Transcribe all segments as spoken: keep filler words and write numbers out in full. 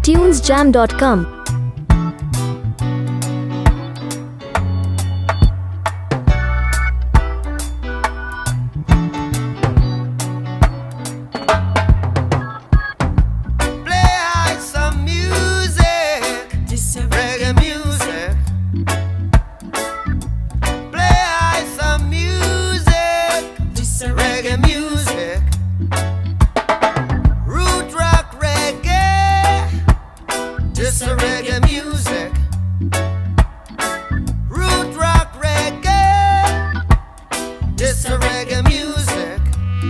tunes jam dot com. This a reggae music, root rock reggae. This a reggae music.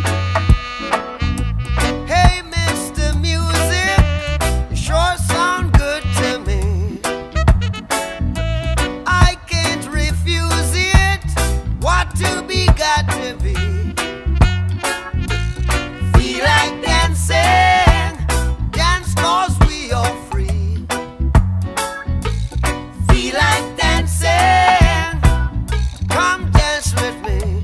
Hey, Mister Music, you sure sound good to me. I can't refuse it. What to be, got to be. Feel like dancing, dance 'cause we are free. Feel like dancing, come dance with me.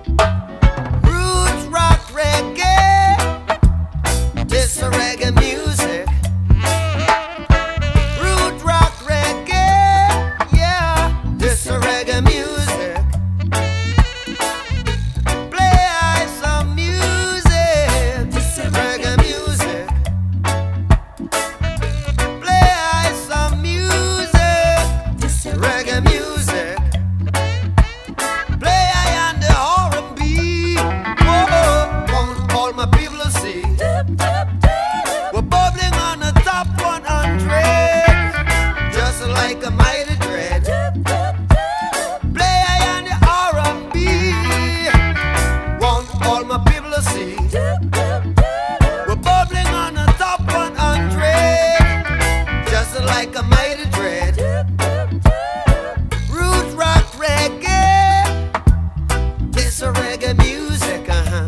Roots rock reggae, this a reggae music. Root rock reggae, yeah, this a reggae music. Play I some music, this a reggae music. Play I some music, reggae music. Play I on the R and B. Oh, want all my people to see. We're bubbling on the top one hundred, just like a mighty dread. Play I on the R and B. Want all my people to see. We're bubbling on the top one hundred, just like a mighty dread. Root rock reggae, this a reggae music, uh-huh.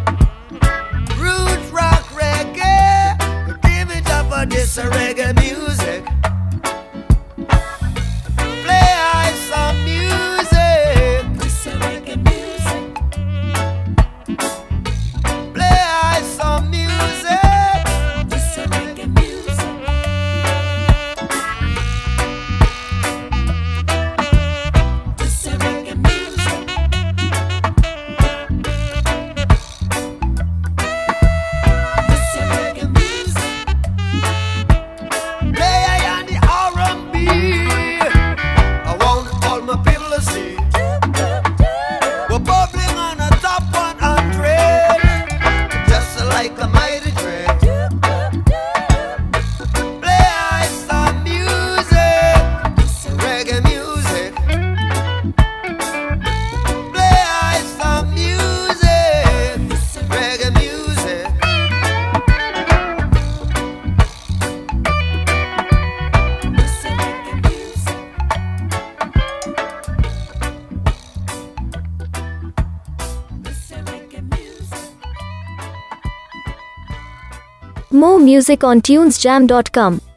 Root rock reggae, give it up for this a reggae music. Play I some music, this a reggae music. Play I some music, this a reggae music. This a reggae music. This a reggae music. Play I on the R and B. I want all my people to see. We're bubbling on the top one hundred, just like a mighty dread. Play I some music, reggae music. Play I some music, reggae music. This a reggae music. This a reggae music. More music on tunes jam dot com.